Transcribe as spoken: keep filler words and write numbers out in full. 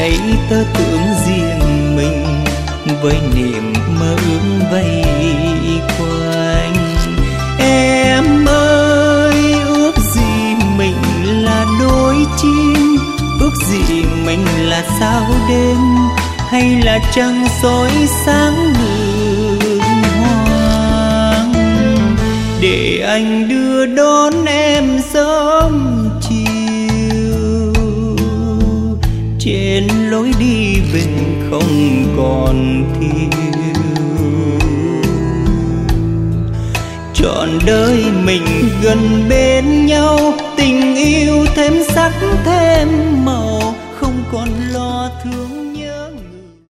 ấy tớ tưởng riêng mình với niềm mơ ước vây quanh. Em ơi, ước gì mình là đôi chim, ước gì mình là sao đêm, hay là trăng soi sáng hương hoang, để anh đưa đón em sớm chiều trên lối đi bình không còn thiếu. Trọn đời mình gần bên nhau, tình yêu thêm sắc thêm màu, không còn lo thương